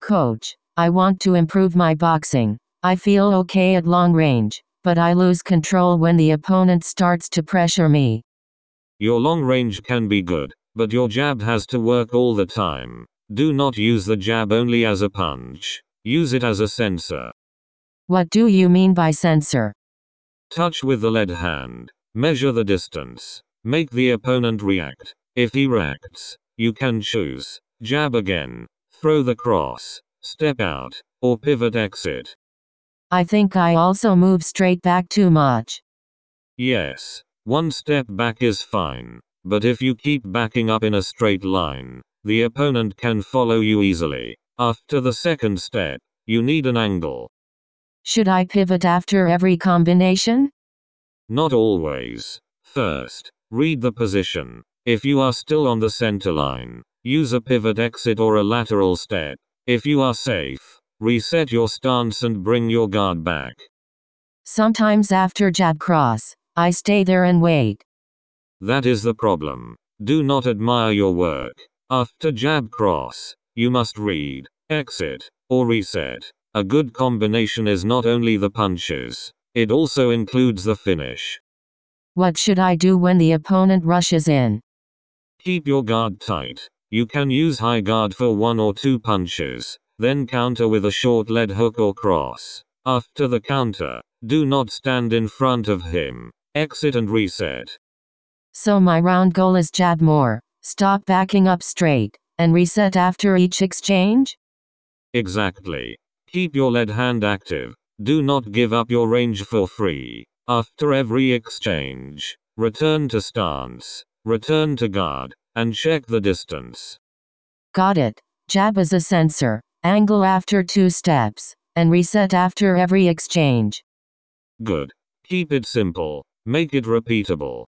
Coach, I want to improve my boxing. I feel okay at long range, but I lose control when the opponent starts to pressure me. Your long range can be good, but your jab has to work all the time. Do not use the jab only as a punch. Use it as a sensor. What do you mean by sensor? Touch with the lead hand. Measure the distance. Make the opponent react. If he reacts, you can choose jab again, throw the cross, step out, or pivot exit. I think I also move straight back too much. Yes, one step back is fine, but if you keep backing up in a straight line, the opponent can follow you easily. After the second step, you need an angle. Should I pivot after every combination? Not always. First, read the position. If you are still on the center line, use a pivot exit or a lateral step. If you are safe, reset your stance and bring your guard back. Sometimes after jab cross, I stay there and wait. That is the problem. Do not admire your work. After jab cross, you must read, exit, or reset. A good combination is not only the punches, it also includes the finish. What should I do when the opponent rushes in? Keep your guard tight. You can use high guard for 1 or 2 punches, then counter with a short lead hook or cross. After the counter, do not stand in front of him. Exit and reset. So my round goal is jab more, stop backing up straight, and reset after each exchange? Exactly. Keep your lead hand active. Do not give up your range for free. After every exchange, return to stance, return to guard, and check the distance. Got it. Jab as a sensor, angle after 2 steps, and reset after every exchange. Good. Keep it simple. Make it repeatable.